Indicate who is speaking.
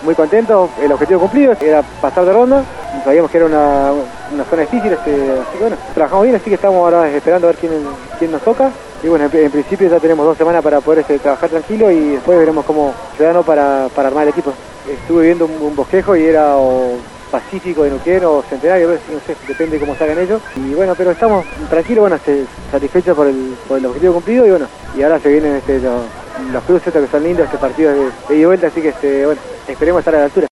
Speaker 1: muy contentos, el objetivo cumplido era pasar de ronda, sabíamos que era una zona difícil, así que bueno, trabajamos bien, así que estamos ahora esperando a ver quién nos toca. Y bueno, en principio ya tenemos 2 semanas para poder trabajar tranquilo y después veremos cómo se da para armar el equipo. Estuve viendo un bosquejo y era Pacífico de Neuquén o Centenario, no sé, depende cómo salgan ellos. Y bueno, pero estamos tranquilos, bueno, satisfechos por el objetivo cumplido y bueno, y ahora se vienen los cruces que son lindos, partidos de ida y vuelta, así que bueno, esperemos estar a la altura.